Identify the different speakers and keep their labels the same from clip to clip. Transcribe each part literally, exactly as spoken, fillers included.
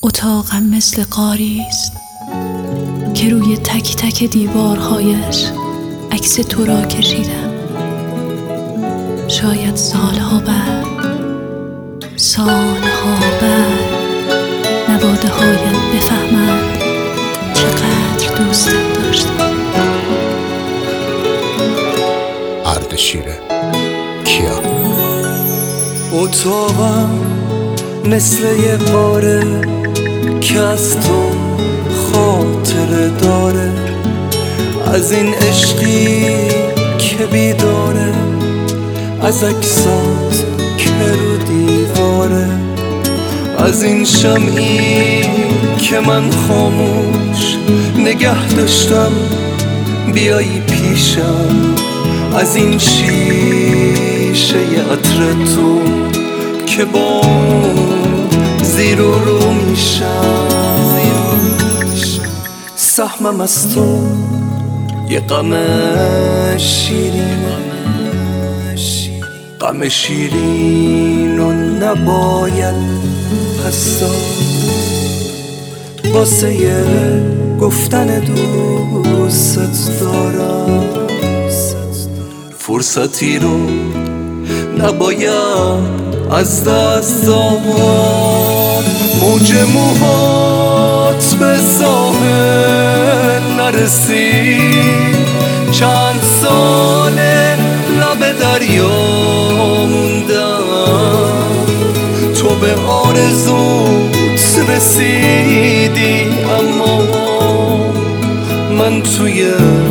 Speaker 1: اتاقم مثل غاری است که روی تک تک دیوارهایش عکس تو را کشیدم. شاید سالها بعد سالها بعد نواده هایت بفهمند چقدر دوستت داشتم.
Speaker 2: اردشیره کیا.
Speaker 3: اتاقم مثل یه قاره که از تو خاطره داره، از این عشقی که بیداره، از عکسات که رو دیواره، از این شمعی که من خاموش نگه داشتم بیایی پیشم، از این شیشه عطر تو که با زیر و رو میشم. سهمم از تو یه غم شیرینه، غم شیرین و نباید پس واسه یه گفتن دوست دارم. فرصتی رو نباید از دست داد، موج موهات به ساحل نرسید، چند ساله لب دریا موندم، تو به آرزوت رسیدی اما من توی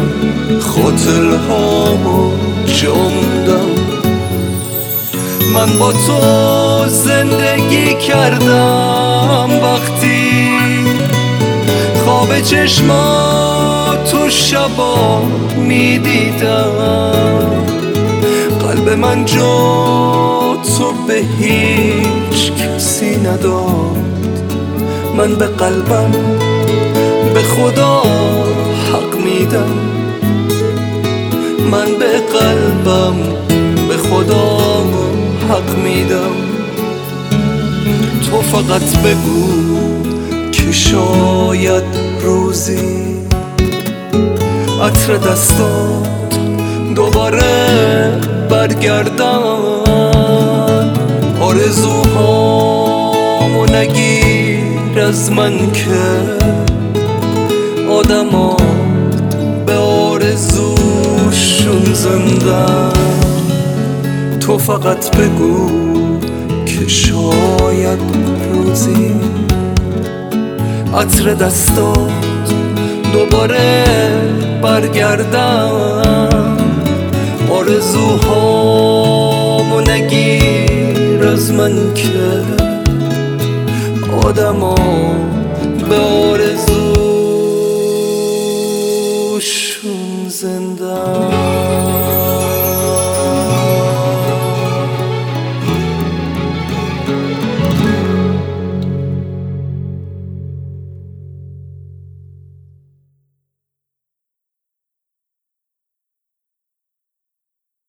Speaker 3: خاطرها جا موندم. من با تو زندگی کردم وقتی خواب چشماتو شبا میدیدم، قلب من جا تو به هیچ کسی نداد، من به قلبم به خدا حق میدم، من به قلبم به خدا حق میدم. تو فقط بگو که شاید روزی عطر دستات دوباره برگردن، آرزوهامو نگیر از من که آدما به آرزوشون زندن. تو فقط بگو که شاید روزی عطر دستات دوباره برگردن، آرزوهامو نگیر از من که آدما به